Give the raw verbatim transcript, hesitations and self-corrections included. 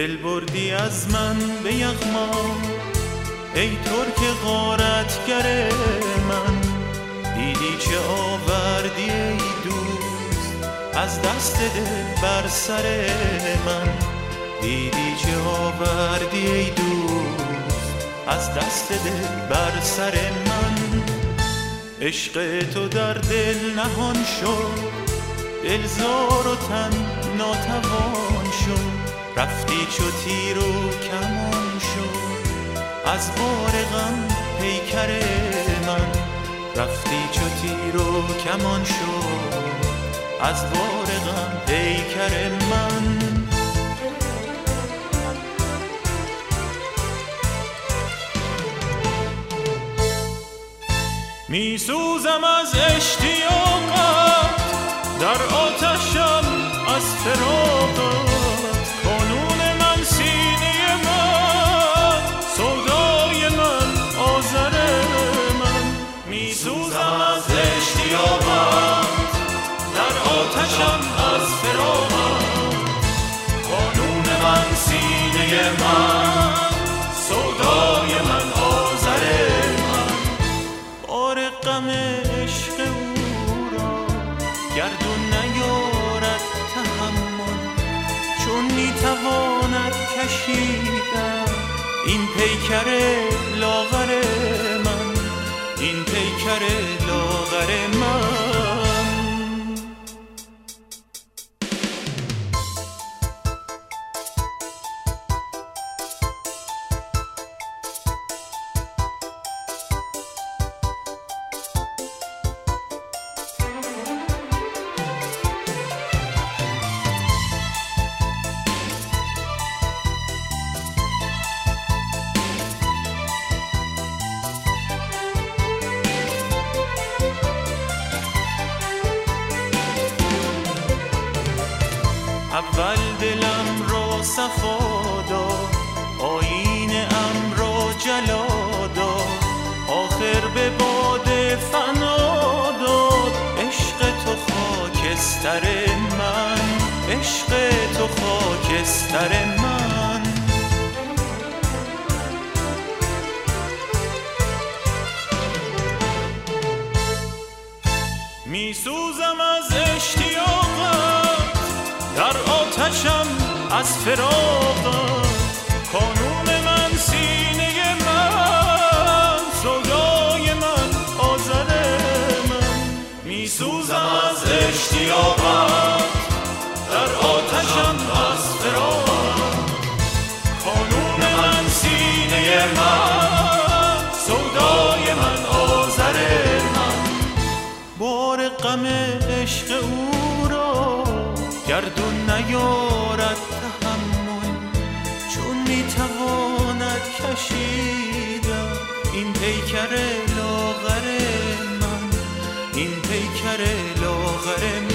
دل بردی از من به یغما، ای ترک غارتگر من. دیدی چه آوردی ای دوست از دست دل بر سر من. دیدی چه آوردی ای دوست از دست دل بر سر من. عشق تو در دل نهان شد، دلزار و تن ناتوان شد. رفتی چو تیر و کمان شد از بار غم پیکر من. رفتی چو تیر و کمان شد از بار غم پیکر من. می سوزم از اشتیاقت، در آتشم از فراقت. کانون من سینه من، سودای من آذر من. می سوزم از اشتیاقت، در آتشم از فراقت. کانون من سینه من، سودای من آذر من. بار غم عشق او را گردون نیارد تحمل، چون میتواند کشیدن این پیکر لاغر من. این پیکر لاغر من. اول دلم را صفا داد، آیینه ام را جلا داد. آخر به باد فنا داد عشق تو خاکستر من. عشق تو خاکستر من. می سوزم از اشتیاقت، در آتشم از فراقت. کانون من سینه من، سودای من آذر من. می سوزم از اشتیاقت، در آتشم از فراقت. کانون من سینه من، سودای من آذر من. بار غم عشق او را گردون نیارد تحمل، چون میتواند کشیدن این پیکر لاغر من. این پیکر لاغر من.